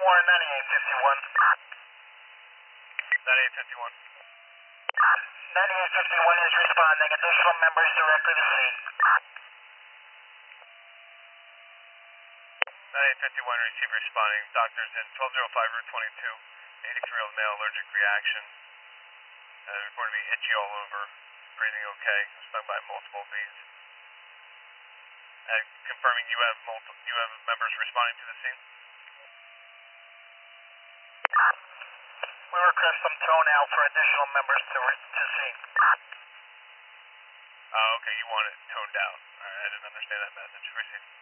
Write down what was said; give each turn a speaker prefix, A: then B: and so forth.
A: Warren 9851. 9851. 9851 is responding. Additional members directly to scene. 9851 receive responding. Doctors in 1205 Route 22. 83-year-old male allergic reaction. Reported to be itchy all over. Breathing okay. Stung by multiple bees. Confirming you have members responding to the scene. We request some tone out for additional members to scene. Okay, you want it toned out. Alright, I didn't understand that message. Receive.